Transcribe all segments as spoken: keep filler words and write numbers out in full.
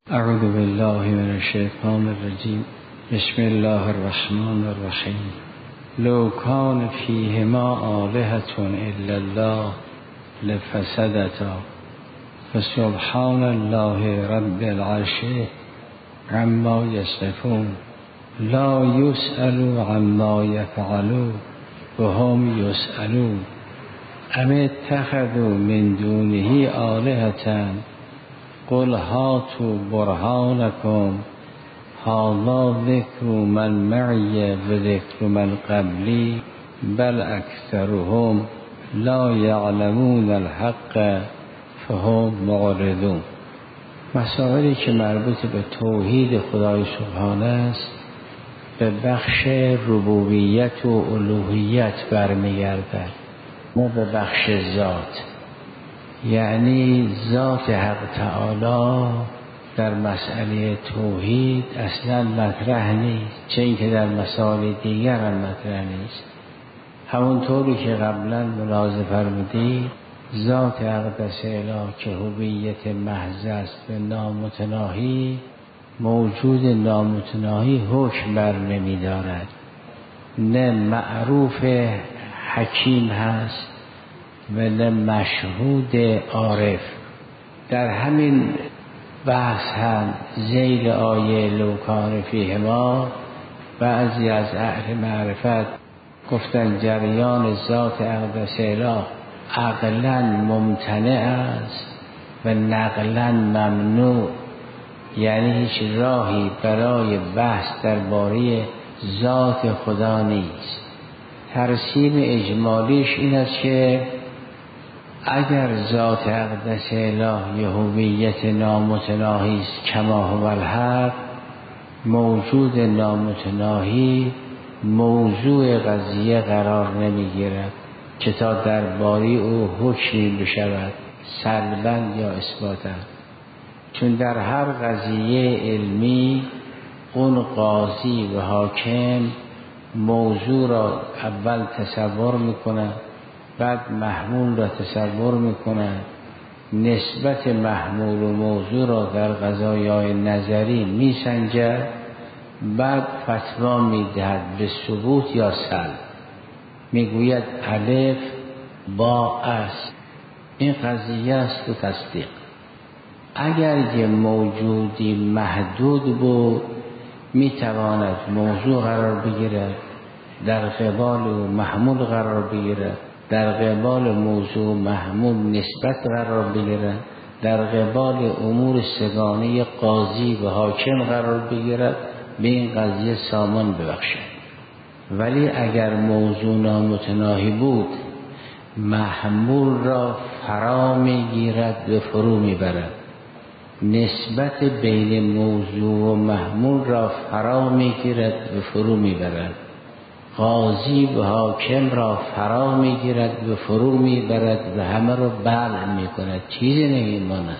اعوذ بالله من الشیطان الرجیم. بسم الله الرحمن الرحیم. لو کان فیهما آلهة الا الله لفسدتا فسبحان الله رب العرش عما یصفون لا یسأل عما یفعلون وهم یسألون ام اتخذوا من دونه آلهة قل هاتوا برهانکم هذا ذکر من معی و ذکر من قبلی بل اکثرهم لا یعلمون الحق فهم معرضون. مسائلی که مربوط به توحید خدای سبحانه است به بخش ربوبیت و الوهیت برمیگردد، نه به بخش ذات. یعنی ذات حق تعالی در مسئله توحید اصلا مطرح نیست، چه اینکه در مسائل دیگر هم مطرح نیست. همونطوری که قبلا ملاحظه فرمودید ذات اقدس اله که هویت محض است به نامتناهی، موجود نامتناهی حکم بر نمی دارد، نه معروف حکیم هست و نه مشهود عارف. در همین بحث هم ذیل آیه لو کان فیهما بعضی از اهل معرفت گفتن جریان ذات اقدس اله عقلا ممتنع است و نقلا ممنوع، یعنی هیچ راهی برای بحث درباره ذات خدا نیست. ترسیم اجمالیش این است که اگر ذات اقدس اله هویت نامتناهی است کما هو الحق، موجود نامتناهی موضوع قضیه قرار نمیگیرد که تا درباره او حکمی بشود سلبا یا اثباتا، چون در هر قضیه علمی اون قاضی و حاکم موضوع را اول تصور میکنه، بعد محمول را تصور میکنه، نسبت محمول و موضوع را در قضایای نظری میسنجد، بعد فتوا میدهد به ثبوت یا سلب. میگوید الف با است، این قضیه است و تصدیق. اگر یه موجودی محدود بود میتواند موضوع قرار بگیرد، در قبال و محمول قرار بگیرد، در قبال موضوع محمول نسبت قرار بگیرد، در قبال امور سگانه قاضی و حاکم قرار بگیرد، به این قضیه سامان ببخشد. ولی اگر موضوع نامتناهی بود محمول را فرا میگیرد و فرو میبرد، نسبت بین موضوع و محمول را فرا میگیرد و فرو میبرد، قاضی و حاکم را فرا میگیرد و فرو میبرد و همه را بلع میکند، چیزی نمیماند.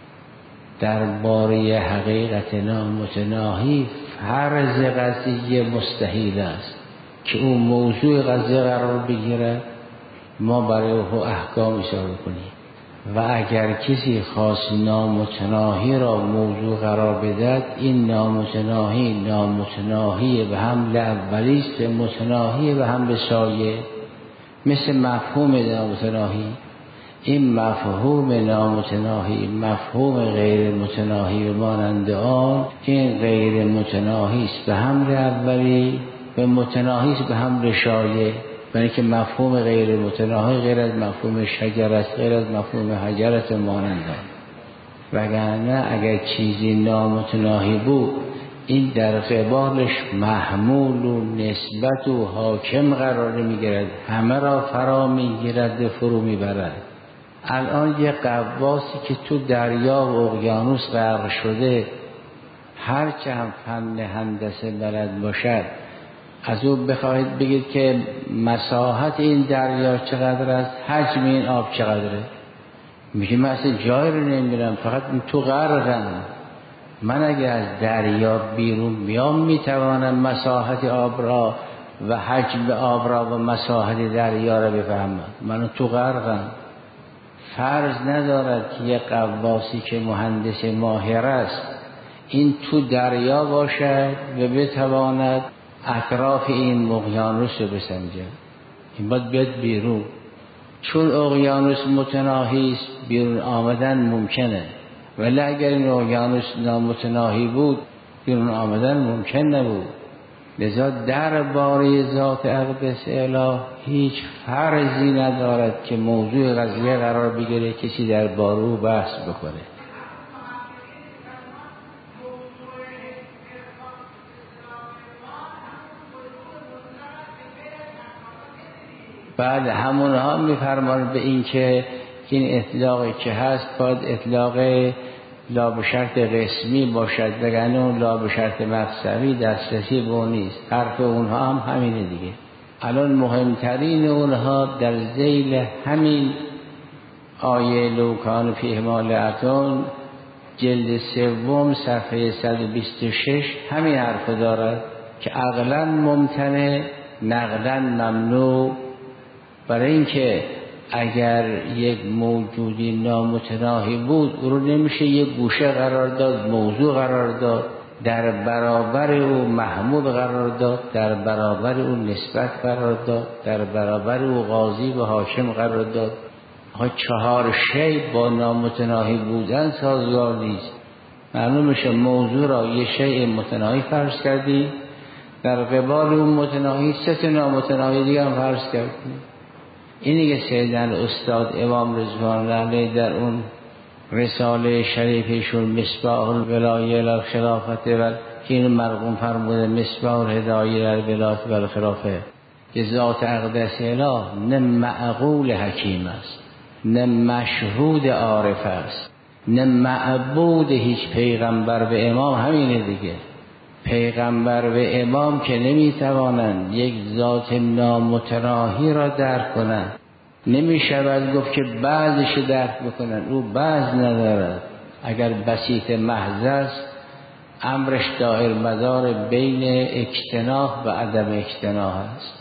درباره حقیقت نامتناهی فرض قضیه مستحیل است که او موضوع قضیه قرار بگیرد، ما برای او احکام اشاره کنیم. و اگر کسی خواست نامتناهی را موضوع قرار بدهد، این نامتناهی نامتناهی به حمل اولیست، متناهی به حمل سایه، مثل مفهوم نامتناهی. این مفهوم نامتناهی مفهوم غیر متناهی و مانند آن، این غیر متناهی است به حمل اولی و متناهی است به حمل شایه. یعنی که مفهوم غیر متناهی غیر از مفهوم شجر است، غیر از مفهوم حجر است مانند آن. وگرنه اگر چیزی نامتناهی بود این در قبالش محمول و نسبت و حاکم قرار میگیرد، همه را فرا میگیرد و فرو میبرد. الان یه غواصی که تو دریا و اقیانوس غرق شده، هرچه هم فن هندسه بلد باشد، از او بخواهید بگید که مساحت این دریا چقدر است، حجم این آب چقدره، میگه من اصلا جای رو نمیرم، فقط تو غرقم. من اگه از دریا بیرون بیام میتوانم مساحت آب را و حجم آب را و مساحت دریا را بفهمم، من تو غرقم. فرض ندارد که یک غواصی که مهندس ماهر است این تو دریا باشد و بتواند اطراف این اقیانوس رو بسنجد. این باید بیاد بیرون، چون اقیانوس متناهی است بیرون آمدن ممکنه، ولی اگر این اقیانوس نامتناهی بود بیرون آمدن ممکن نبود. لذا درباره ذات اقدس اله هیچ فرضی ندارد که موضوع قضیه قرار بگیره کسی درباره او بحث بکنه. بعد همونها میفرماند به این که این اطلاقی که هست باید اطلاق لا به شرط قسمی باشد، وگرنه اون لا به شرط مقصوی دسترسی به اون نیست. حرف اونها هم همینه دیگه. الان مهمترین اونها در ذیل همین آیه لوکان فی مالعتون جلد سوم صفحه صد و بیست و شش همین حرف دارد که عقلا ممتنع نقلا ممنوع، برای اینکه اگر یک موجودی نامتناهی بود او رو نمیشه یک گوشه قرار داد، موضوع قرار داد، در برابر او محمود قرار داد، در برابر او نسبت قرار داد، در برابر او قاضی و حاکم قرار داد. ها چهار شی با نامتناهی بودن سازگار نیست. معلوم میشه موضوع را یه شی متناهی فرض کردی، در قبال اون متناهی سه تا نامتناهی دیگه هم فرض کردی. اینی که سیدن استاد امام رضوان الله علیه در اون رساله شریفشون مصباح الولایه الخلافت و که این مرقوم فرموده مصباح الهدایه الولایه و الخلافه که ذات اقدس اله نه معقول حکیم است، نه مشهود عارف است، نه معبود هیچ پیغمبر و امام. همینه دیگه، پیغمبر و امام که نمیتوانند یک ذات نامتناهی را درک کنند. نمیشود گفت که بعضش درک بکنند، او بعض ندارد. اگر بسیط محض است امرش دائر مدار بین اجتناح و عدم اجتناح است.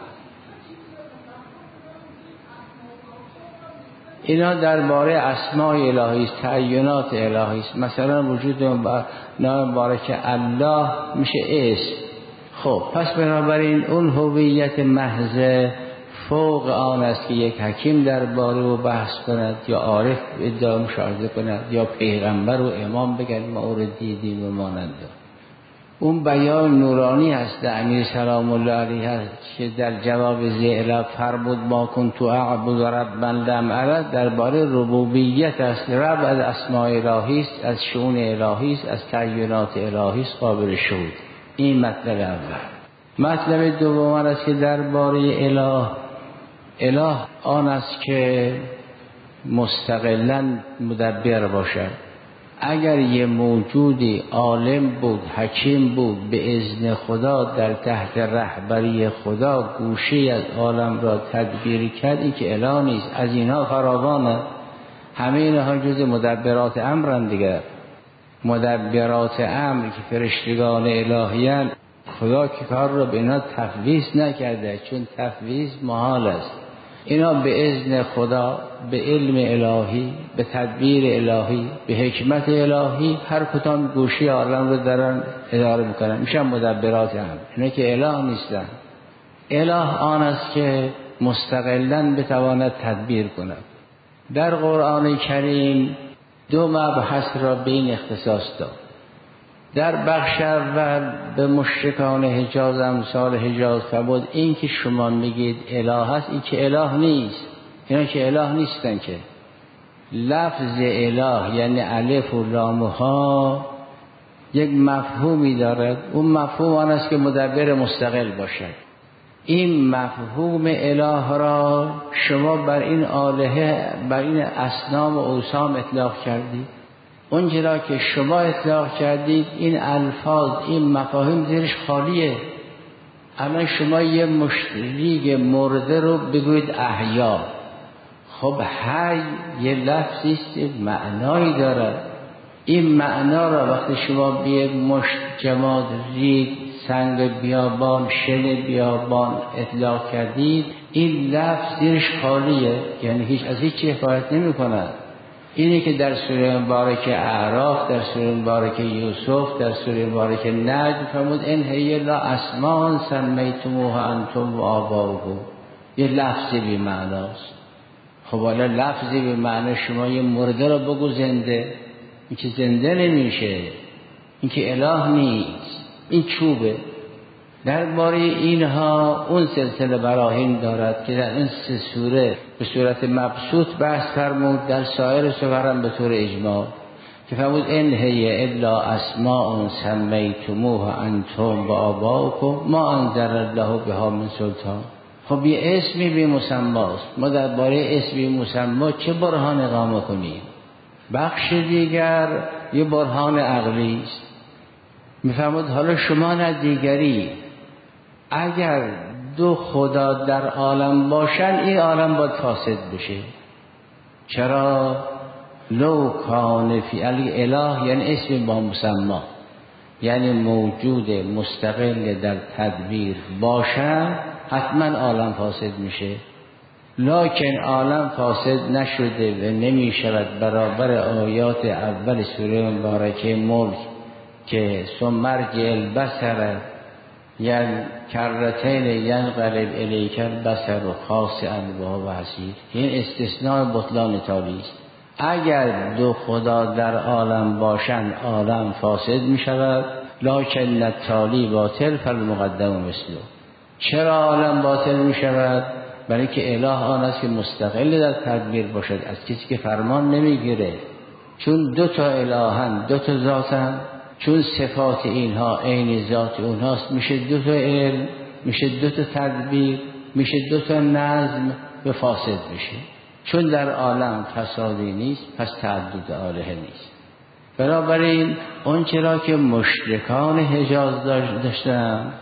اینا درباره اسماء الهی است، تعینات الهی است. مثلا وجود نام مبارک الله میشه اسم. خب پس بنابراین اون هویت محض فوق آن است که یک حکیم درباره او بحث کند یا عارف ادعا مشاهده کند یا پیغمبر و امام بگن ما او رو دیدیم و مانند. اون بیان نورانی هست در امیر سلام الله علیه هست که در جواب زئلا فرمود ما کنت اعبد ربا لم ارد، درباره ربوبیت است. رب از اسماء الهی است، از شؤون الهی است، از تعینات الهی است، قابل شهود. این مطلب اول. مطلب دوم است که درباره اله، اله آن است که مستقلاً مدبر باشد. اگر یه موجودی عالم بود، حکیم بود، به اذن خدا در تحت رهبری خدا گوشی از عالم را تدبیر کرد، این که اله نیست. از اینها فراوانه، همه اینها جز مدبرات امرن دیگر. مدبرات امر که فرشتگان الهیان، خدا که کار را به اینا تفویض نکرده، چون تفویض محال است. اینا به اذن خدا، به علم الهی، به تدبیر الهی، به حکمت الهی هر کدام گوشی عالم رو دارن اداره میکنن، میشن مدبرات هم. اینا که اله نیستن. اله آن است که مستقلاً بتواند تدبیر کند. در قرآن کریم دو مبحث را به این اختصاص داد. در بخش اول به مشرکان حجاز، امثال حجاز فرمود این که شما میگید اله هست، این که اله نیست. اینا که اله نیستن. که لفظ اله یعنی الف و لام ها یک مفهومی دارد. اون مفهوم آن است که مدبر مستقل باشد. این مفهوم اله را شما بر این الهه، بر این اصنام و اوثان اطلاق کردید. اونجا که شما اطلاق کردید این الفاظ، این مفاهیم زیرش خالیه. اما شما یه مشریک مرده رو بگوید احیا، خب حی یه لفظی است، معنایی داره. این معنا را وقتی شما به یک مشت، جماد، ریگ، سنگ بیابان، شن بیابان اطلاق کردید، این لفظ زیرش خالیه، یعنی هیچ از هیچ چیز حفاظت نمی کند. اینی که در سوره مبارک اعراف، در سوره مبارک یوسف، در سوره مبارک نجم فرمود ان هی الا اسماء سمیتموها انتم و آباؤکم. یه لفظی بی معناست. خب حالا لفظی بی معنی شما یه مرده رو بگو زنده، این که زنده نمیشه، این که اله نیست، این چوبه. درباره اینها اون سلسله براهین دارد که در این سه سوره به صورت مبسوط بحث فرمود، در سایر سور هم به طور اجماع که فرمود ان هی الا اسماء سمیتموها انتم و آباؤکم ما انزل الله بها من سلطان. خب یه اسمی بی مسماست، ما درباره اسمی مسما چه برهان اقامه کنیم؟ بخش دیگر یه برهان عقلی است. میفرمود حالا شما نه دیگری، اگر دو خدا در عالم باشن این عالم باید فاسد بشه. چرا؟ لو کان فی علی اله، یعنی اسم با مسما، یعنی موجود مستقل در تدبیر باشن حتما عالم فاسد میشه. لکن عالم فاسد نشده و نمی شود برابر آیات اول سوره مبارکه ملک که ثم ارجع البصر یعنی کرتین ینقلب الیک البصر خاسئا وهو حسیر. این استثناء بطلان تالی است. اگر دو خدا در عالم باشند عالم فاسد می شود، لکن التالی باطل فالمقدم مثله. چرا عالم باطل می شود؟ برای که اله آن است که مستقل در تدبیر باشد، از کسی که فرمان نمیگیره. چون دو تا الهن، دو تا ذاتن، چون صفات اینها عین ذات اونهاست، میشه دو تا علم، میشه دو تا تدبیر، میشه دو تا نظم و فاسد میشه. چون در عالم فسادی نیست پس تعدد الهه نیست. بنابراین اون چرا که مشرکان حجاز داشتن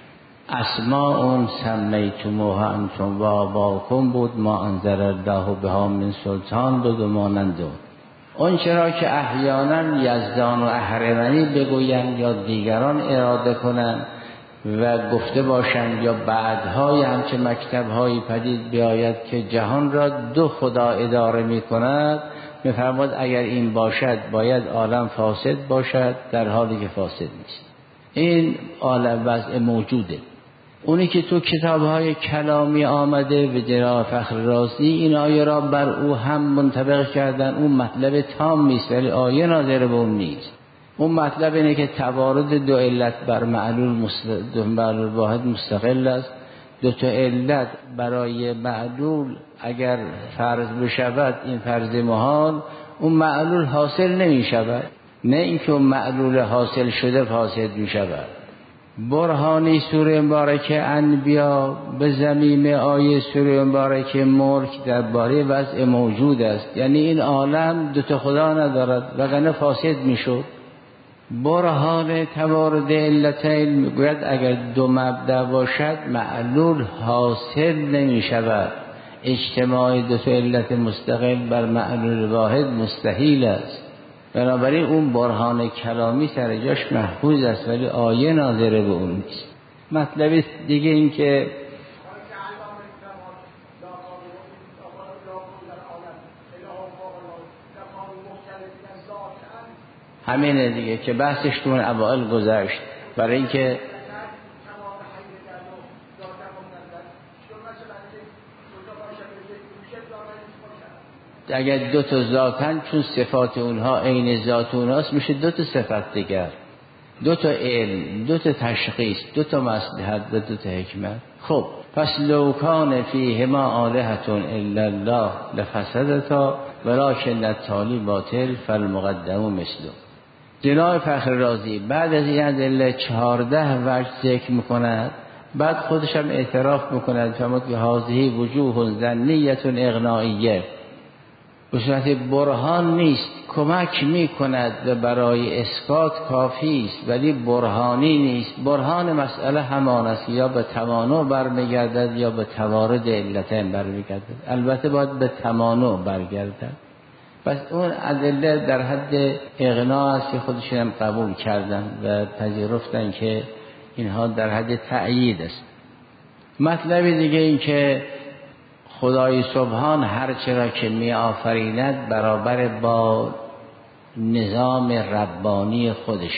اسماء سمیتموها انتم و آباؤکم بود، ما انزل الله بها من سلطان بود و مانند اون. اون چرا که احیانا یزدان و اهرمنی بگویند یا دیگران اراده کنند و گفته باشند یا بعدهای همچه مکتبهایی پدید بیاید که جهان را دو خدا اداره می کند، می فرماد اگر این باشد باید عالم فاسد باشد، در حالی که فاسد نیست. این عالم وضع موجوده. اونی که تو کتاب‌های کلامی آمده به جناب فخر رازی این آیه را بر او هم منطبق کردن، اون مطلب تام نیست ولی آیه ناظر به اون نیست. اون مطلب اینه که توارد دو علت بر معلول مستقل، معلول واحد مستقل است. دو تا علت برای معلول اگر فرض بشود این فرض محال، اون معلول حاصل نمی شود، نه اینکه اون معلول حاصل شده فاسد می شود. برهانی سوره مبارکه انبیا به ضمیم آیه سوره مبارکه ملک درباره وضع موجود است، یعنی این عالم دو تا خدا ندارد وگرنه فاسد میشد. برهان توارد علتین میگوید اگر دو مبدا باشد معلول حاصل نمی شود، اجتماع دو تا علت مستقل بر معلول واحد مستحیل است. بنابراین اون برهان کلامی سر جاش محفوظ است ولی آیه ناظره به اون نیست. مطلب دیگه این که همینه دیگه که بحثش تو اون اوائل گذشت، برای اینکه اگر دو تا ذاتن چون صفات اونها عین ذات اونهاست میشه دو تا صفت دیگر، دو تا علم، دو تا تشخیص، دو تا مصلحت و دو تا حکمت. خب پس لو کان فیهما آلهة الا الله لفسدتا ولکن التالی باطل فالمقدم مثله. جناب فخر رازی بعد از این ادله چهارده وجه ذکر میکند، بعد خودش هم اعتراف میکند فرمود که هذه وجوه ظنیه اغنائیه، به صورت برهان نیست، کمک میکند و برای اثبات کافی است ولی برهانی نیست. برهان مسئله همان است، یا به تمانع برمیگردد یا به توارد علتین برمیگردد، البته باید به تمانع برگردد. پس اون ادله در حد اغنا است که خودشون هم قبول کردن و پذیرفتن که اینها در حد تأیید است. مطلب دیگه این که خدای سبحان هر چرا که می آفریند برابر با نظام ربانی خودش.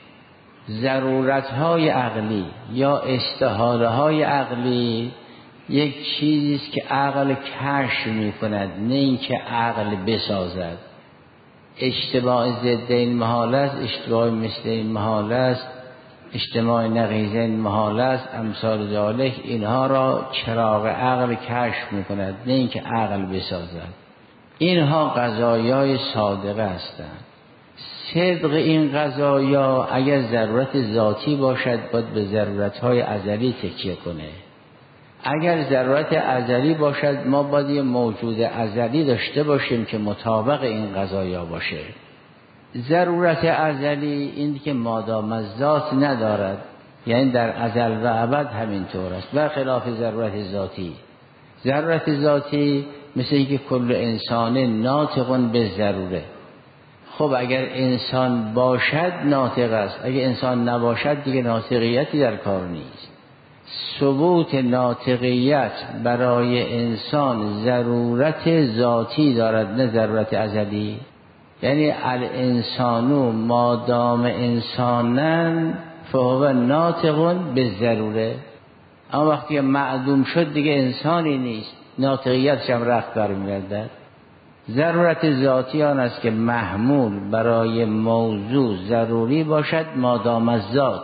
ضرورت‌های عقلی یا استحاله‌های عقلی یک چیزی است که عقل کشف می‌کند، نه اینکه عقل بسازد. اجتماع ضدین محال است، اجتماع مثلین محال است، اجتماع نقیضین محال است، امثال ذالک. اینها را چراغ عقل کشف می‌کند، نه اینکه عقل بسازد. اینها قضایای صادقه هستند. صدق این قضایا اگر ضرورت ذاتی باشد باید به ضرورت‌های ازلی تکیه کنه. اگر ضرورت ازلی باشد ما باید یه موجود ازلی داشته باشیم که مطابق این قضایا باشه. ضرورت ازلی این که مادام از ذات ندارد، یعنی در ازل و ابد همینطور است، و خلاف ضرورت ذاتی. ضرورت ذاتی مثل اینکه کل انسان ناطق به ضروره. خب اگر انسان باشد ناطق است، اگر انسان نباشد دیگه ناطقیتی در کار نیست. ثبوت ناطقیت برای انسان ضرورت ذاتی دارد، نه ضرورت ازلی. یعنی الانسانو مادام انسانن فهو ناطق به ضروره، اما وقتی معدوم شد دیگه انسانی نیست، ناطقیتش هم رخت برمی‌گردد. ضرورت ذاتی آن است که محمول برای موضوع ضروری باشد مادام از ذات.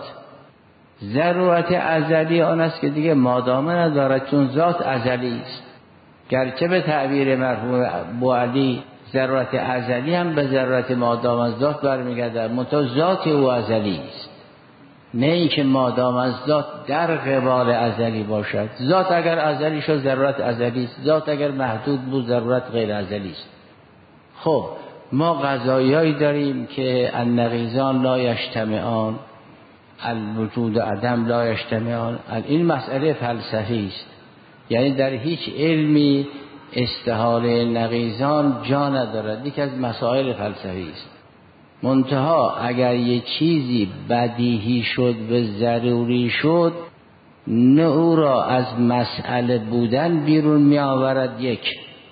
ضرورت ازلی آن است که دیگه مادامه ندارد چون ذات ازلی است. گرچه به تعبیر مرحوم ابوعلی ضرورت ازلی هم به ضرورت مادام از ذات برمیگردد، منتها ذات او ازلی است، نه اینکه مادام از ذات در قبال ازلی باشد. ذات اگر ازلی شد ضرورت ازلی است، ذات اگر محدود بود ضرورت غیر ازلی است. خب ما قضایایی داریم که النقیضان لا یجتمعان، الوجود و عدم لا یجتمعان. این مسئله فلسفی است، یعنی در هیچ علمی استحاله نقیضان جا ندارد، یکی از مسائل فلسفی است. منتها اگر یه چیزی بدیهی شد و ضروری شد، نه او را از مسئله بودن بیرون می آورد یک،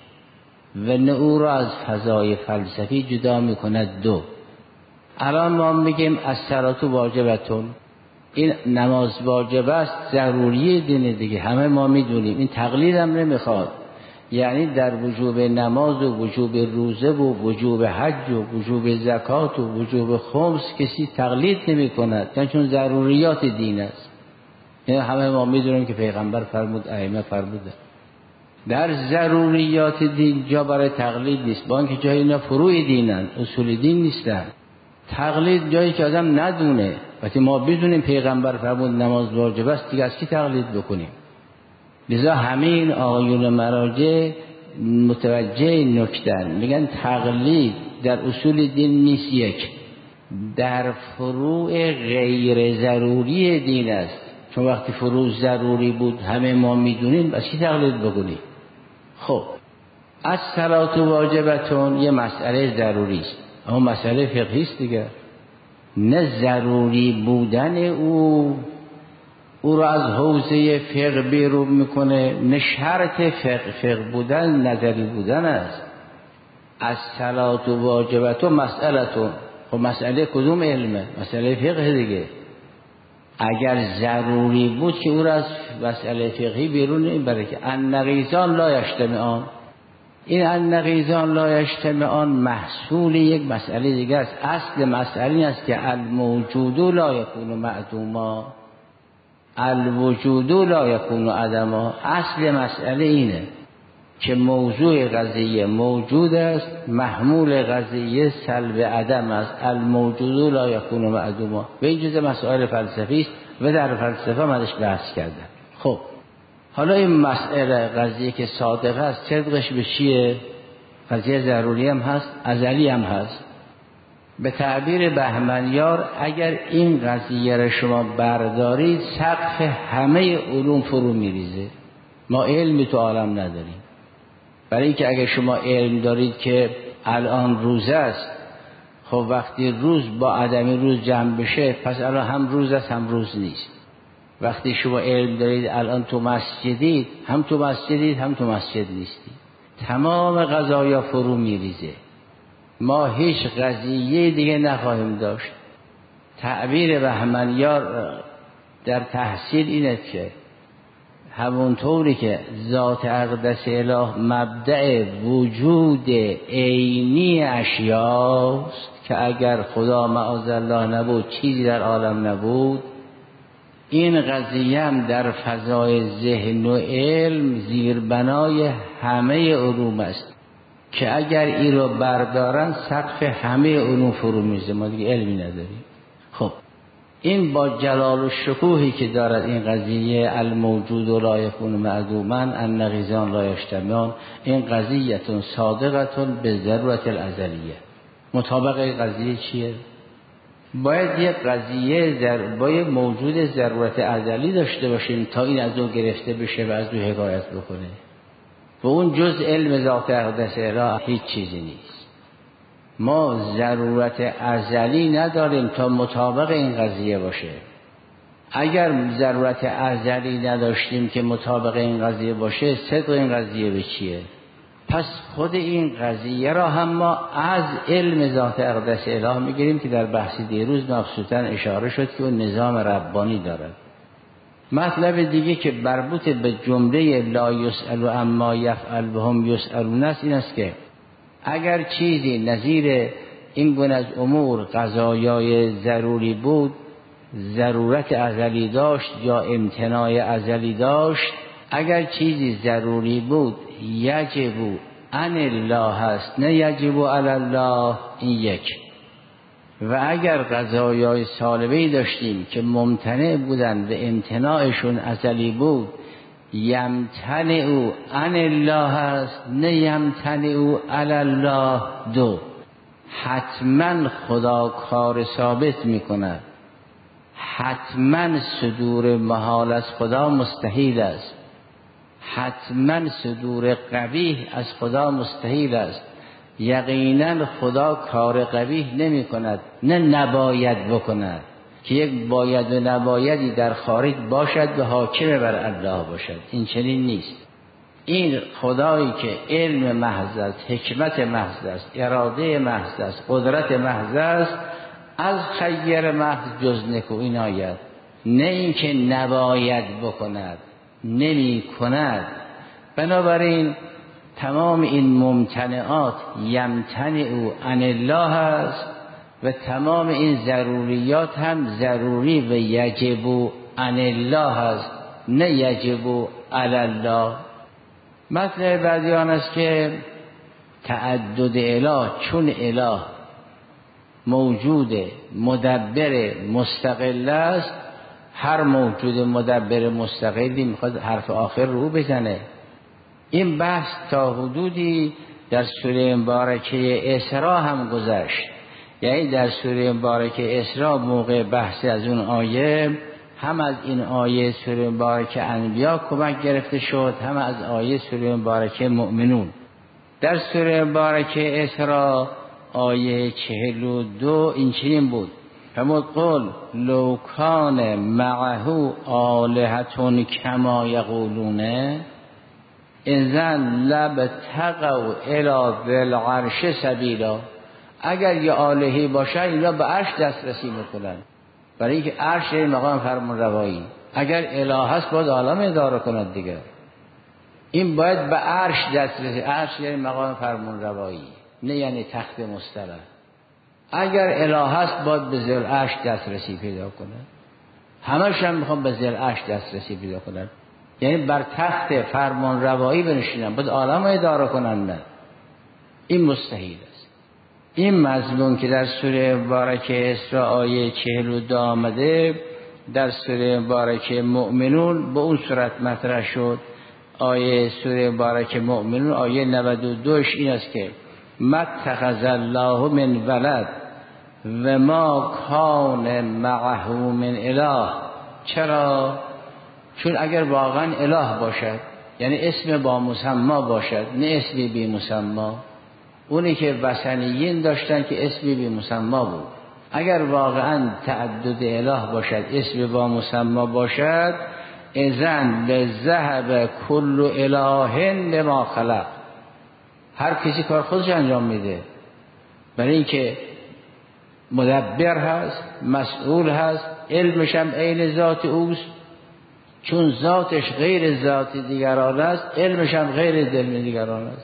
و نه او را از فضای فلسفی جدا می کند دو. الان ما میگیم الصلاة واجبتون، این نماز واجب است، ضروری دینه دیگه، همه ما میدونیم، این تقلید هم نمیخواد. یعنی در وجوب نماز و وجوب روزه و وجوب حج و وجوب زکات و وجوب خمس کسی تقلید نمی کند، چون ضروریات دین است. یعنی همه ما میدونیم که پیغمبر فرمود، ائمه فرموده. در ضروریات دین جا برای تقلید نیست، با اینکه جای اینا فروع دینن، اصول دین نیستن. تقلید جایی که آدم ندونه. وقتی ما بدونیم پیغمبر فرمود نماز واجب است، دیگه از کی تقلید بکنیم؟ لذا همین آقایون مراجع متوجه نکتن، میگن تقلید در اصول دین نیست یک، در فروع غیر ضروری دین است. چون وقتی فروع ضروری بود همه ما میدونیم، از کی تقلید بکنیم؟ خب الصلاة واجبتون یه مسئله ضروری است، اما مسئله فقهی است دیگه، نه ضروری بودن او او را از حوزه فقه بیرون میکنه، نه شرط فقه فقه بودن نظری بودن است. الصلاة واجبتون مسئلتون، خب مسئله کدوم علمه؟ مسئله فقه دیگه. اگر ضروری بود که او را از مسئله فقهی بیرون نمیبره. که النقیضان لا یجتمعان، این النقیضان لا یجتمعان محصول یک مسئله دیگه است. اصل مسئله این است که الموجود لا یکون معدوما، الوجود لا یکون عدما. اصل مسئله اینه که موضوع قضیه موجود است، محمول قضیه سلب عدم است. الموجود لا یکون معدوما، و این جزء مسائل فلسفی است و در فلسفه منش بحث کردن. خب حالا این مسئله قضیه که صادق است، صدقش به چیه؟ قضیه ضروری هم هست، ازلی هم هست. به تعبیر بهمنیار اگر این قضیه را شما بردارید سقف همه علوم فرو میریزه. ما علمی تو عالم نداریم، برای اینکه اگر شما علم دارید که الان روز است، خب وقتی روز با عدم روز جمع بشه پس الان هم روز است هم روز نیست. وقتی شما علم دارید الان تو مسجدید، هم تو مسجدید هم تو مسجد نیستید، تمام قضایا فرو میریزه. ما هیچ قضیه دیگه نخواهیم داشت. تعبیر بهمنیار در تحصیل اینه که همونطوری که ذات اقدس اله مبدأ وجود عینی اشیاست که اگر خدا معاذالله نبود چیزی در عالم نبود، این قضیه هم در فضای ذهن و علم زیربنای همه علوم است که اگر این رو بردارن سقف همه علوم فرو میزه، ما دیگه علمی نداریم. خب این با جلال و شکوهی که دارد این قضیه الموجود و لا یکون معدوما ان نقیضان لا یجتمعان، این قضیه‌تون صادقتون به ضرورت الازلیه. مطابق این قضیه چیه؟ باید یک قضیه در باید موجود ضرورت ازلی داشته باشیم تا این از او گرفته بشه و از او حکایت بکنه. و اون جز علم ذات اقدس اله هیچ چیزی نیست. ما ضرورت ازلی نداریم تا مطابق این قضیه باشه. اگر ضرورت ازلی نداشتیم که مطابق این قضیه باشه، صدق این قضیه به چیه؟ پس خود این قضیه را هم ما از علم ذات اقدس اله میگیریم که در بحث دیروز مبسوطاً اشاره شد که اون نظام ربانی دارد. مطلب دیگه که مربوط به جمله لا یسأل عما یفعل و هم یسألون است این است که اگر چیزی نظیر این گونه از امور قضایای ضروری بود، ضرورت ازلی داشت یا امتناع ازلی داشت، اگر چیزی ضروری بود یجب عن الله هست نه یجب علی الله، این یک. و اگر قضایای سالبه‌ای داشتیم که ممتنع بودن و امتناعشون ازلی بود، یمتنع عن الله هست نه یمتنع علی الله. دو، حتما خدا کار ثابت میکند، حتما صدور محال از خدا مستحیل است، حتما صدور قبیح از خدا مستحیل است. یقینا خدا کار قبیح نمی کند، نه نباید بکند که یک باید و نبایدی در خارج باشد و حاکم بر الله باشد. این چنین نیست. این خدایی که علم محض است، حکمت محض است، اراده محض است، قدرت محض است، از خیر محض جز نکویی ناید، نه اینکه نباید بکند، نمی کند. بنابراین تمام این ممتنعات یمتنع عن الله است و تمام این ضروریات هم ضروری و یجب عن الله است نه یجب علی الله. مطلب بعدی آن است که تعدد اله، چون اله موجود مدبر مستقل است، هر موجود مدبر مستقلی میخواد حرف آخر رو بزنه. این بحث تا حدودی در سوره مبارکه اسراء هم گذشت. یعنی در سوره مبارکه اسراء موقع بحث از اون آیه، هم از این آیه سوره مبارکه انبیا کمک گرفته شد، هم از آیه سوره مبارکه مؤمنون. در سوره مبارکه اسراء آیه چهل و دو این چنین بود: فرمود قل لو کان معه آلهة کما یقولون اذن لابتغوا الی ذی العرش سبیلا. اگر یه آلهی باشه اینا به عرش دسترسی میکنن، برای اینکه عرش یه مقام فرمان روایی. اگر اله هست باید عالم اداره کند دیگه، این باید به عرش دسترسی. عرش یه مقام فرمان روایی، نه یعنی تخت مسترح. اگر اله هست باید به ذی العرش دسترسی پیدا کنه. همش هم میخوام به ذی العرش دسترسی پیدا کنن، یعنی بر تخت فرمان روایی بنشینن، باید عالم اداره کنن. نه، این مستحیل است. این مضمون که در سوره مبارکه اسراء آیه چهل و دو آمده، در سوره مبارکه مؤمنون به اون صورت مطرح شد. آیه سوره مبارکه مؤمنون آیه نود و دو این است که متخذ الله من ولد و ما کان معه من اله. چرا؟ چون اگر واقعا اله باشد، یعنی اسم با مسما باشد نه اسمی بی مسما، اونی که وثنیین داشتن که اسمی بی مسما بود، اگر واقعا تعدد اله باشد، اسم با مسما باشد، اذن لذهب کل اله بما خلق، هر کسی کار خودش انجام میده. برای اینکه مدبر هست، مسئول هست، علمش هم عین ذات اوست، چون ذاتش غیر ذات دیگران است، علمش هم غیر علم دیگران است.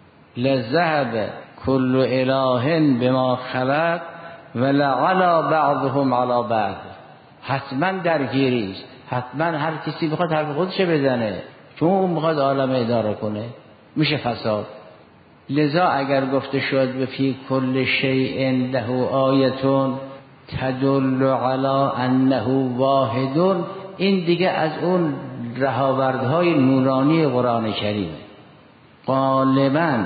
لذهب کل اله بما خلق ولعلا بعضهم علی بعض، حتما درگیری است، حتما هر کسی بخواد حرف خودش بزنه، چون اون بخواد عالم اداره کنه، میشه فساد. لذا اگر گفته شد به فی کل شیء له آیه تدل علی انه واحد، این دیگه از اون رهاوردهای نورانی قرآن کریم. غالباً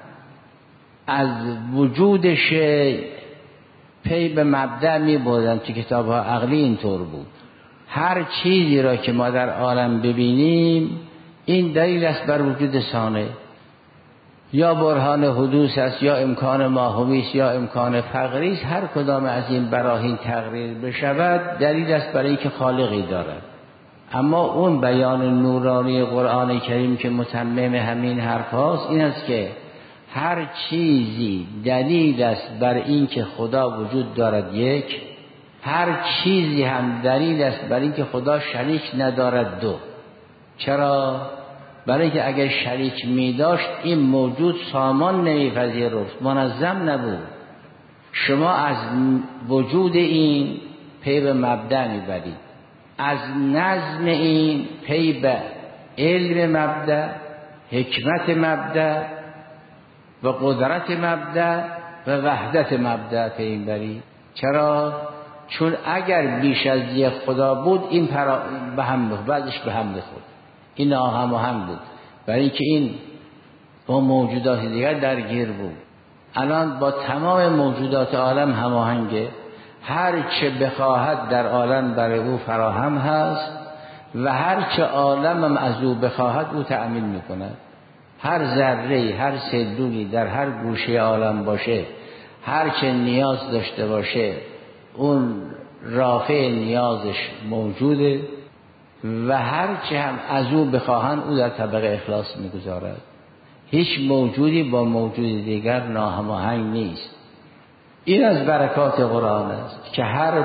از وجود شیء پی به مبدأ می بردن، تو کتاب ها عقلی اینطور بود. هر چیزی را که ما در عالم ببینیم این دلیل است بر وجود ثانیه، یا برهان حدوث است، یا امکان ماهوی است، یا امکان فقری است. هر کدام از این براهین تقریر بشود دلیل است برای اینکه خالقی دارد. اما اون بیان نورانی قرآن کریم که متمم همین حرف هاست این است که هر چیزی دلیل است بر اینکه خدا وجود دارد یک، هر چیزی هم دلیل است بر اینکه خدا شریک ندارد دو. چرا؟ برای اینکه اگر شریک می داشت این موجود سامان نمیپذیرفت، منظم نبود. شما از وجود این پی به مبدأ میبرید، از نظم این پی به علم مبدأ، حکمت مبدأ و قدرت مبدأ و وحدت مبدأ پی میبرید. چرا؟ چون اگر بیش از یک خدا بود این پرا... به هم بود، بعدش به هم بخورد، این ناهماهنگ بود، برای اینکه این با موجودات دیگر درگیر بود. الان با تمام موجودات عالم هماهنگه، هر چه بخواهد در عالم برای او فراهم هست و هر چه عالم هم از او بخواهد او تأمین میکند. هر ذره، هر سلولی در هر گوشه عالم باشه، هر چه نیاز داشته باشه اون رافع نیازش موجوده و هر چه هم از او بخواهند او در طبق اخلاص میگذارد. هیچ موجودی با موجود دیگر ناهماهنگ نیست. این از برکات قرآن است که هر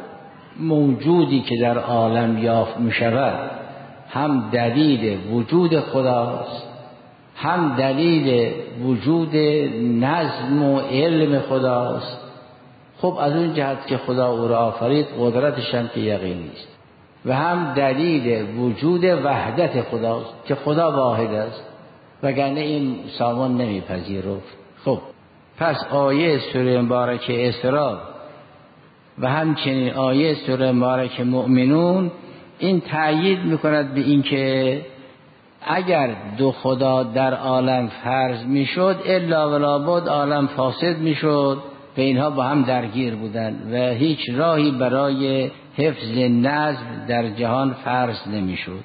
موجودی که در عالم یافت می شود هم دلیل وجود خداست، هم دلیل وجود نظم و علم خداست. خب از اون جهت که خدا او را آفرید قدرتش هم که یقینی است، و هم دلیل وجود وحدت خداست که خدا واحد است، وگرنه این سامان نمیپذیرفت. خب پس آیه سوره مبارکه اسراء و همچنین آیه سوره مبارکه مؤمنون این تأیید میکند به این که اگر دو خدا در عالم فرض میشد الا ولا بد عالم فاسد میشد و اینها با هم درگیر بودند و هیچ راهی برای حفظ نظم در جهان فرض نمیشد.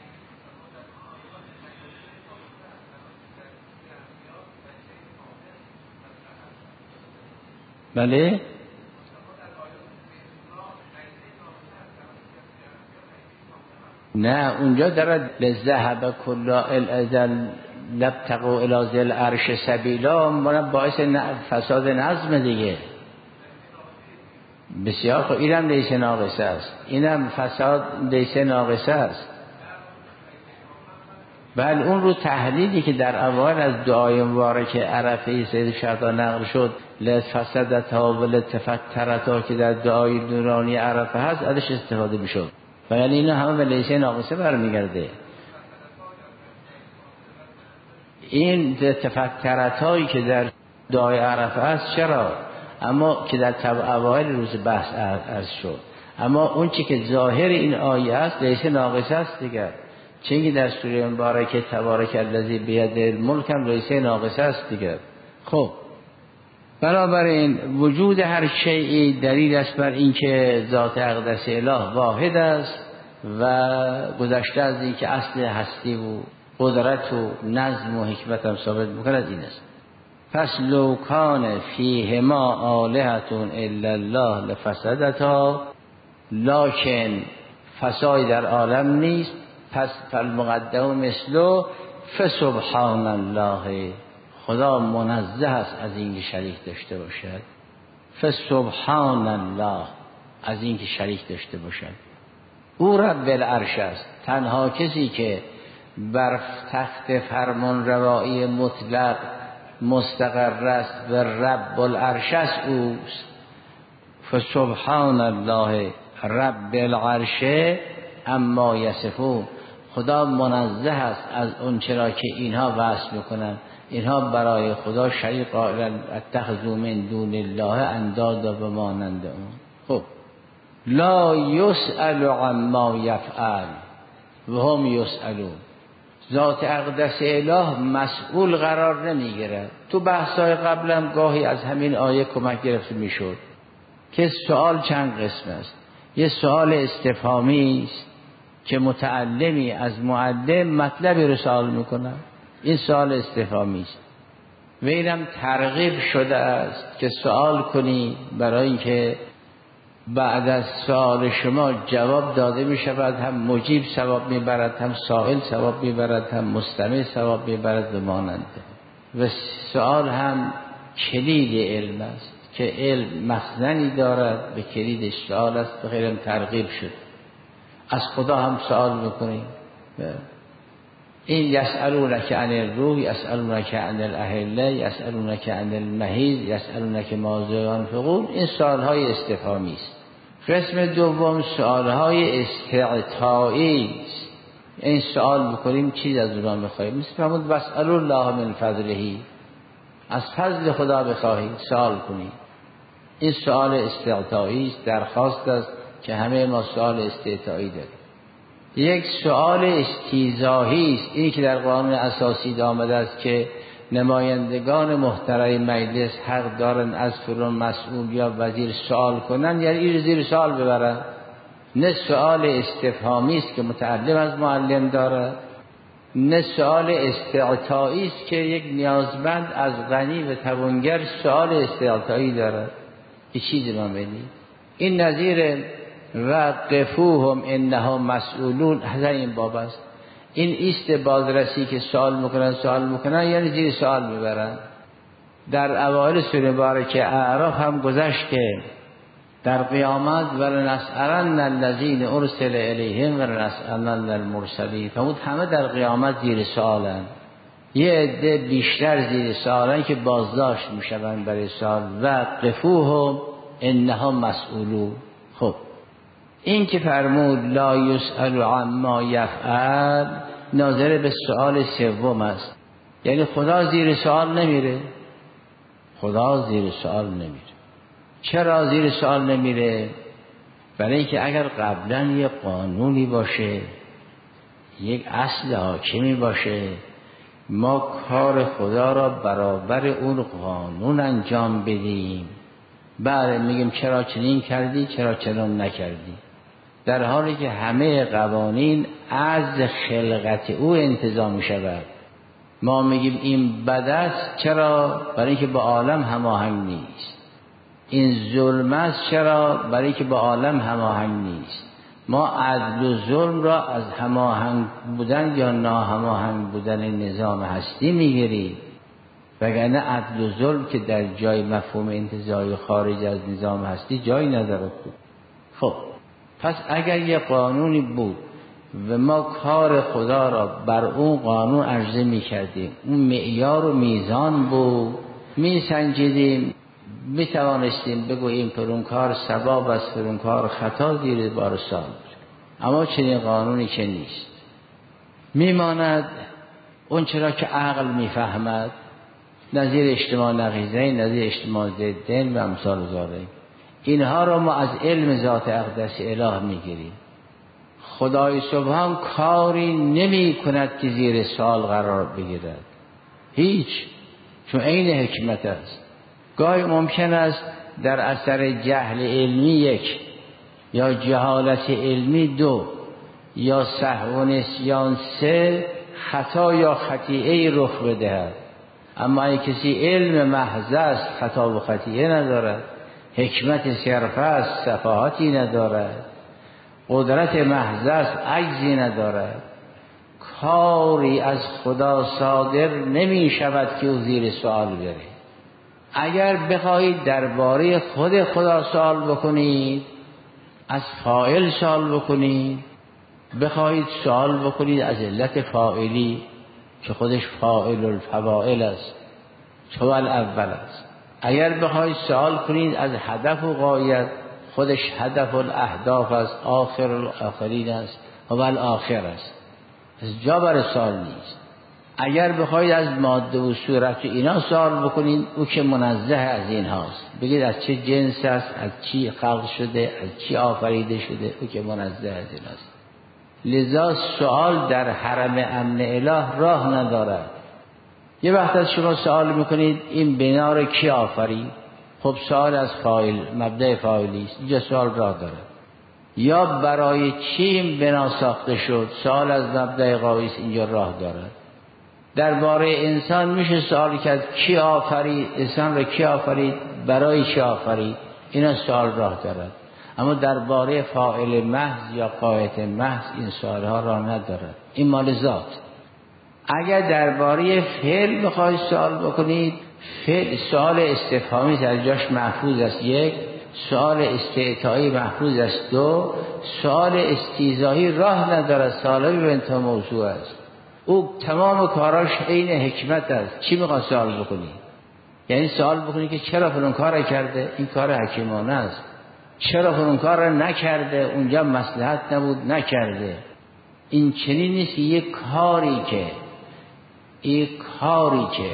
بله؟ نه، اونجا دارد لذهب کل الازل لبتقوا الی ذی العرش سبیلا، من باعث فساد نظم دیگه. بسیار خب، اینم لیس ناقصه است، اینم فساد لیس ناقصه است. بله، اون رو تحلیلی که در اول از دعای مبارک عرفه سید شهدا نقل شد لفسدتها و لتفترتها که در دعای نورانی عرفه هست ازش استفاده بشد، و یعنی اینا همه به لیس ناقصه برمیگرده. این تفترتهایی که در دعای عرفه هست چرا؟ اما که در اوایل روز بحث عرض شد، اما اون چی که ظاهر این آیه است لیس ناقصه است دیگر، چنگی در سوره مبارکه تبارک الذی بیده الملک هم لیس ناقصه است دیگر. خب بنابراین وجود هر شیئی دلیل است بر اینکه ذات اقدس اله واحد است و گذشته از این که اصل هستی و قدرت و نظم و حکمت هم ثابت می‌کند این است. پس لو کان فیهما آلهة الا الله لفسدتا، لکن فساد در عالم نیست، پس فالمقدم مثلو فسبحان الله، خدا منزه است از اینکه شریک داشته باشد. فسبحان الله، از اینکه شریک داشته باشد. او رب العرش است، تنها کسی که بر تخت فرمان روایی مطلق مستقر است و رب العرش است اوست. فسبحان الله رب العرش اما یصفون، خدا منزه است از اون چرا که اینها وصف میکنن. اینها برای خدا شریک قائلن اتخذوا من دون الله اندادا و مانند اون. خب لا یسأل عما یفعل و هم یسألون، ذات اقدس اله مسئول قرار نمیگیره. تو بحثای قبلم گاهی از همین آیه کمک گرفته میشد که سوال چند قسم است. یه سوال استفهامی است که متعلمی از معلم مطلبی رو سوال میکنه، این سوال استفهامی است. و اینم ترغیب شده است که سوال کنی برای اینکه بعد از سوال شما جواب داده می شود، هم مجیب ثواب می برد، هم سائل ثواب می برد، هم مستمع ثواب می برد و ماننده. و سوال هم کلید علم است که علم مخزنی دارد به کلید سوال است. به خیرم ترغیب شد از خدا هم سوال میکنیم. این یسألونک عن الروح، یسألونک عن الاهله، یسألونک عن المحیض، یسألونک ماذا ینفقون، این سوالهای استفهامی است. قسم دوم سوالهای استعطایی است. این سوال بکنیم چیز از اونا میخواهیم، مثل فرمود واسألوا الله من فضله، از فضل خدا بخواهید، سوال کنید. این سوال استعطایی است، درخواست است که همه ما سوال استعطایی داریم. یک سوال استیضاحی است، این که در قانون اساسی آمده است که نمایندگان محترم مجلس حق دارن از فلان مسئول یا وزیر سوال کنن، یعنی این زیر سوال ببرن. نه سوال استفهامی است که متعلم از معلم داره، نه سوال استعطایی است که یک نیازمند از غنی و توانگر سوال استعطایی داره. این چیزی ما بدید. این نظیر وقفوهم انهم مسئولون از این باب است. این ایست بازرسی که سوال میکنن سوال میکنن یعنی زیر سوال میبرن. در اوایل سوره مبارکه اعراف هم گذشت که در قیامت ولنسألن الذین ارسل الیهم ولنسألن المرسلین، فرمود همه در قیامت زیر سوالن. یه عده بیشتر زیر سوالن که بازداشت میشون برای سوال. وقفوهم انهم مسئولون. خب این که فرمود لا یسأل عما یفعل ناظر به سوال سوم است، یعنی خدا زیر سوال نمیره. خدا زیر سوال نمیره. چرا زیر سوال نمیره؟ برای اینکه اگر قبلا یک قانونی باشه، یک اصل حاکمی باشه، ما کار خدا را برابر اون قانون انجام بدیم، بعد میگیم چرا چنین کردی، چرا چنان نکردی، در حالی که همه قوانین از خلقت او انتظام می شود. ما میگیم این بد است، چرا؟ برای اینکه با عالم هماهنگ نیست. این ظلم است، چرا؟ برای اینکه با عالم هماهنگ نیست. ما عدل و ظلم را از هماهنگ بودن یا ناهماهنگ بودن نظام هستی میگیریم، وگرنه عدل و ظلم که در جای مفهوم انتزاعی خارج از نظام هستی جایی ندارد. خب پس اگر یه قانونی بود و ما کار خدا را بر اون قانون عرضه می کردیم، اون معیار و میزان بود، می سنجیدیم، می توانستیم بگوییم پر اون کار ثواب است، پر اون کار خطا، زیر بار سال. اما چنین قانونی که نیست. می ماند اون چرا که عقل می فهمد، نظیر اجتماع نقیضین، نظیر اجتماع ضدین و امثال ذالک، اینها را ما از علم ذات اقدس اله میگیریم. خدای سبحان کاری نمی کند که زیر سوال قرار بگیرد، هیچ، چون عین حکمت است. گاهی ممکن است در اثر جهل علمی یک، یا جهالت علمی دو، یا سهو و نسیان سه، خطا یا خطیئه رخ بدهد. اما اگه کسی علم محض است خطا و خطیه ندارد، حکمت صرف است صفاحتی ندارد، قدرت محض است عجزی ندارد، کاری از خدا صادر نمی شود که او زیر سوال بره. اگر بخواهید درباره خود خدا سوال بکنید، از فاعل سوال بکنید، بخواهید سوال بکنید از علت فاعلی که خودش فاعل الفواعل است، هو الاول است. اگر بخواهید سوال کنید از هدف و غایت، خودش هدف الاهداف است، آخر الاخرین است، هو الاخر است. از جا برای سوال نیست. اگر بخواید از ماده و صورت و اینا سوال بکنید، او که منزه از این هاست. بگید از چه جنس است، از چی خلق شده، از چی آفریده شده، او که منزه از این هاست. لذا سوال در حرم امن اله راه ندارد. یه وقت از شما سوال میکنید این بنا رو کی آفرید؟ خب سوال از فاعل، مبدأ فاعلی است، اینجا سوال راه دارد. یا برای چی این بنا ساخته شد؟ سوال از مبدأ غایی است، اینجا راه دارد. درباره انسان میشه سوال کرد کی آفرید؟ انسان رو کی آفرید؟ برای چی آفرید؟ اینا سوال راه دارد. اما درباره فاعل محض یا قایت محض این سوالها راه ندارد. این مال ذات. اگر درباره فعل بخواید سوال بکنید، فعل سوال استفهامی در جاش محفوظ است، یک. سوال استعطایی محفوظ است، دو. سوال استیضاحی راه ندارد، سوالی به انتها موضوع است. او تمام کاراش عین حکمت است. چی میخواد سوال بکنی؟ یعنی سوال بکنی که چرا فلان کار کرده؟ این کار حکیمانه است. چرا فلان کار نکرده؟ اونجا مصلحت نبود نکرده. این چنین نیست. یک کاری که یک کاری که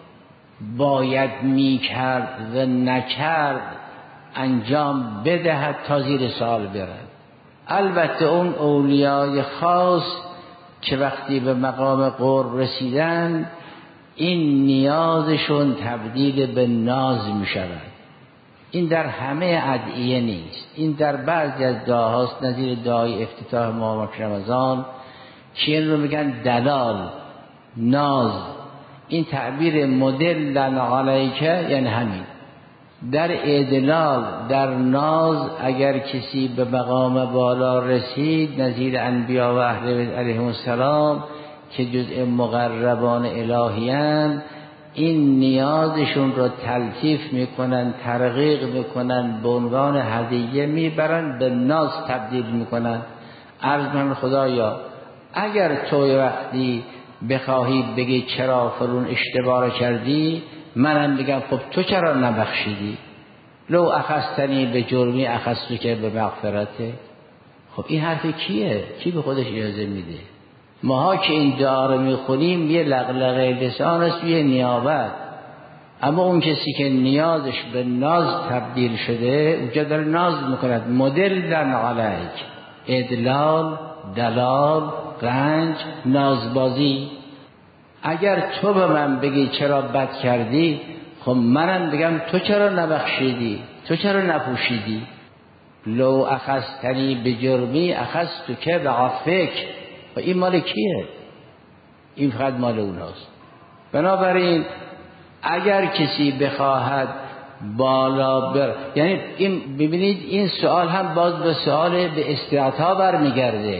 باید میکرد و نکرد انجام بدهد تا زیر سوال برد. البته اون اولیای خاص که وقتی به مقام قرب رسیدن، این نیازشون تبدیل به ناز می شود. این در همه ادعیه نیست، این در بعضی از دعاهاست، نظیر دعای افتتاح ماه رمضان که این رو میگن دلال، ناز. این تعبیر مدلن علیکه یعنی همین. در اعدلال، در ناز، اگر کسی به مقام بالا رسید، نظیر انبیا و اهل بیت علیهم السلام که جزء مقربان الهیان، این نیازشون رو تلطیف میکنن، ترغیق میکنن، به عنوان هدیه میبرن، به ناز تبدیل میکنن. عرض من خدایا اگر تو وقتی بخواهی بگی چرا فرون اشتباه کردی، منم بگم خب تو چرا نبخشیدی؟ لو اخذتنی به جرمی اخذتو که به مغفرته. خب این حرف کیه؟ کی به خودش اجازه میده؟ ماها که این دعا رو میخونیم یه لغلغه لسان است، یه نیابت. اما اون کسی که نیازش به ناز تبدیل شده، اونجا داره ناز میکند. مدل در علیک، ادلال، دلال، رنج، نازبازی. اگر تو به من بگی چرا بد کردی، خب منم بگم تو چرا نبخشیدی، تو چرا نپوشیدی. لو اخذتنی به جرمی اخذتو که به عفوک. و این مال کیه؟ این فقط مال اوناست. بنابراین اگر کسی بخواهد بالا بر، یعنی این ببینید این سوال هم باز به سوال به استعطا برمیگرده.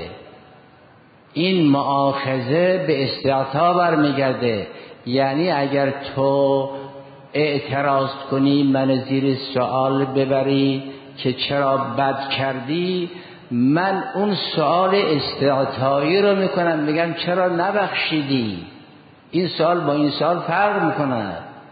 این مؤاخذه به استعطا برمیگرده. یعنی اگر تو اعتراض کنی، من زیر سوال ببری که چرا بد کردی، من اون سوال استعطایی رو میکنم، میگم چرا نبخشیدی. این سوال با این سوال فرق میکنه.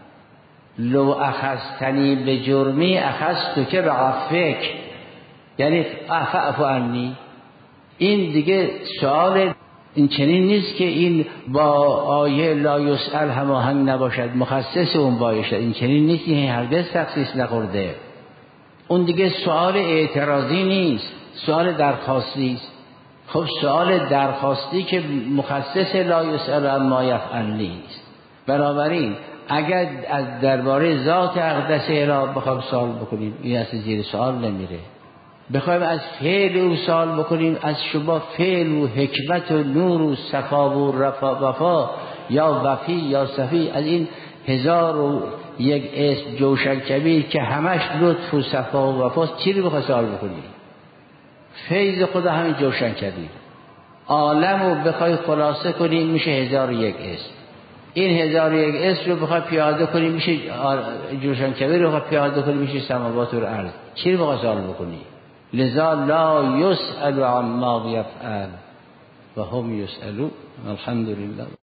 لو اخذتنی به جرمی اخذتو که به عفوک، یعنی اعفو عنی. این دیگه سوال این چنین نیست که این با آیه لا یسأل هماهنگ نباشد، مخصص اون باشد. این چنین نیست، این هرگز تخصیص نخورده. اون دیگه سوال اعتراضی نیست، سوال درخواستی است. خب سوال درخواستی که مخصص لا یسأل عما یفعل نیست. بنابراین اگر از درباره ذات اقدس اله بخوایم سوال بکنیم، این اصلا زیر سوال نمیره. بخوایم از فعل او سوال بکنیم، از شما فعل و حکمت و نور و صفا و رفا وفا یا وفی یا صفی، از این هزار و یک اسم جوشن کبیر که همش لطف و صفا و وفاست، چی رو بخوای سوال بکنی؟ فیض خدا همین جوشن کبیر. عالم رو بخوای خلاصه کنی میشه هزار و یک اسم. این هزار و یک اسم رو بخوای پیاده کنی میشه جوشن کبیر، رو بخوای پیاده کنی میشه سماوات و ارض. چی رو بخوای سوال بکنی؟ لذا لا یسأل عما یفعل و هم یسألون. الحمدلله.